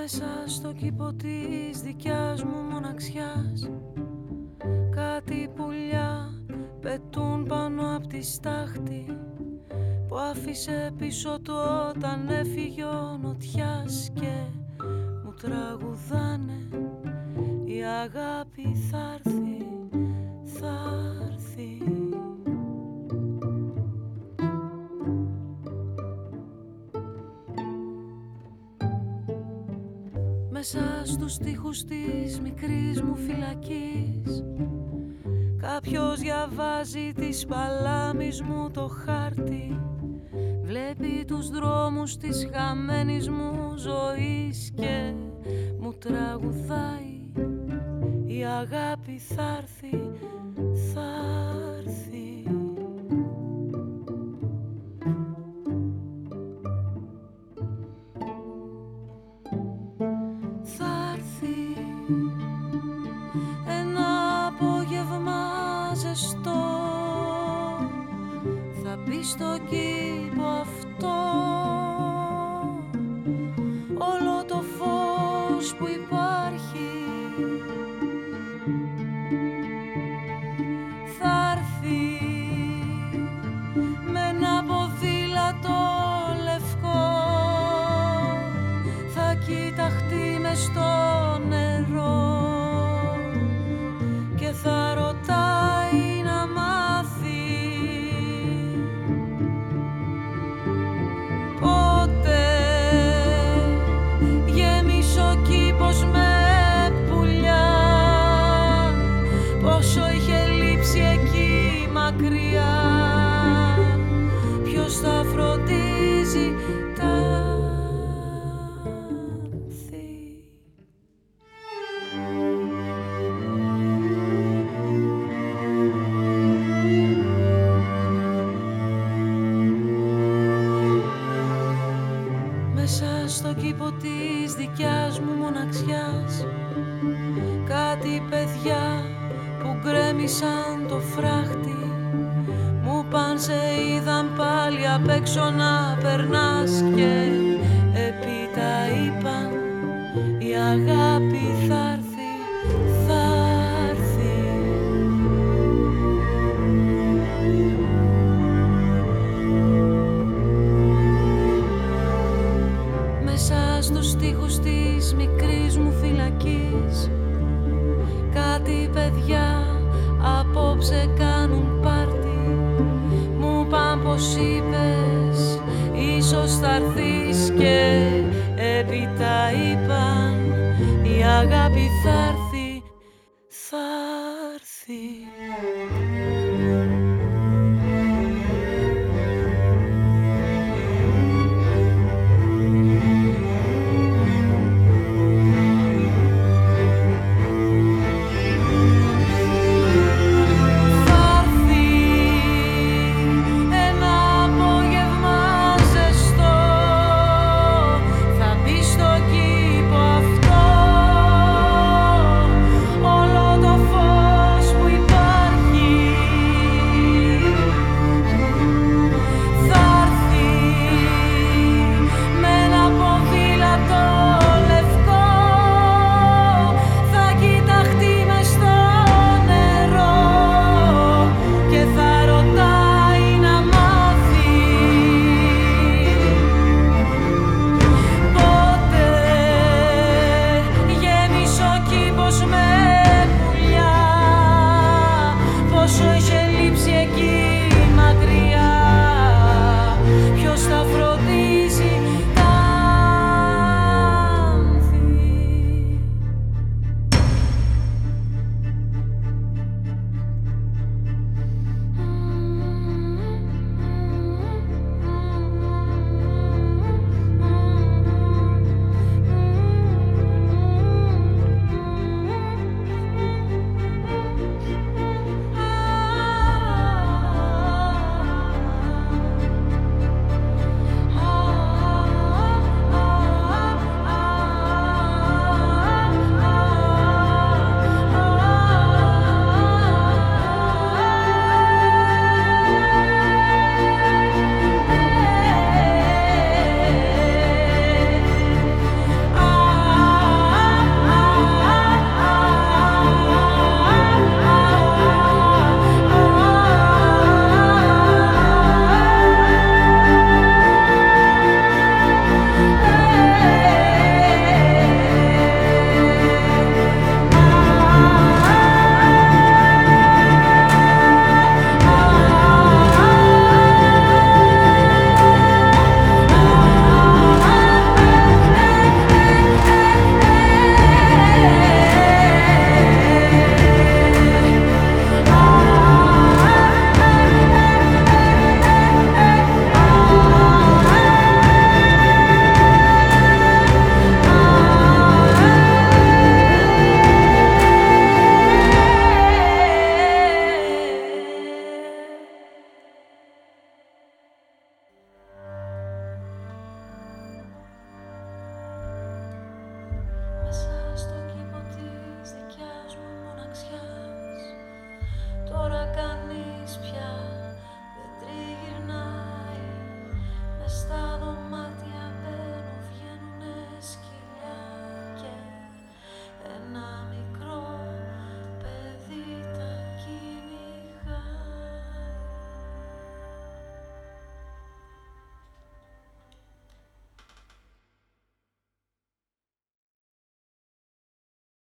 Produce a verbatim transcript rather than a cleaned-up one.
Μέσα στο κήπο της δικιάς μου μοναξιάς κάτι πουλιά πετούν πάνω απ' τη στάχτη που άφησε πίσω του όταν έφυγε ο νοτιάς και μου τραγουδάνε η αγάπη θα έρθει, θα έρθει. Μέσα στους στίχους της μικρής μου φυλακής κάποιος διαβάζει της παλάμης μου το χάρτη. Βλέπει τους δρόμους της χαμένης μου ζωής και μου τραγουδάει η αγάπη θα έρθει, θα έρθει. Θα έρθει ένα απόγευμα ζεστό, θα μπει στο κήπο αυτό όλο το φως που υπάρχει. Θα έρθει με ένα ποδήλατο λευκό, θα κοιταχτεί μες στο νερό και θα ρωτάει να μάθει πότε γέμισε ο κήπος με πουλιά, πόσο είχε λείψει εκεί μακριά, ποιος θα φροντίζει τα άνθη. Μέσα στο κήπο της δικιάς μου μοναξιάς κάτι παιδιά που γκρέμισαν το φράχτη μου παν σε είδαν πάλι απ' έξω να περνάς και έπειτα είπαν η αγάπη θα έρθει, θα έρθει. Μέσα στους στίχους της μικρής μου φυλακής κάτι παιδιά απόψε κάνουν πάρτι. Μου παν πως είπες ίσως θα έρθεις και έπειτα είπαν η αγάπη